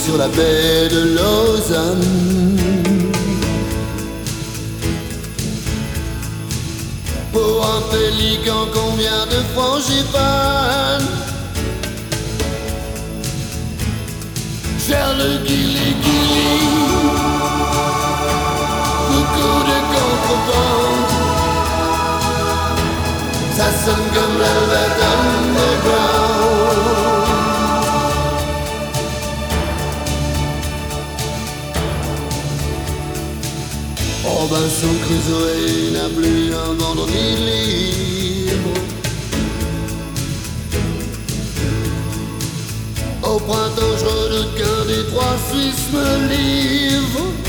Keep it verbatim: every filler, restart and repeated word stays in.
sur la baie de Lausanne. Pour un pélican, combien de frangipane? Cher le guili-guili, beaucoup de contrebande. Ça sonne comme Velvet Underground. Robinson Crusoe n'a plus un vendredi libre. Au printemps je redoute qu'un des trois Suisses me livre.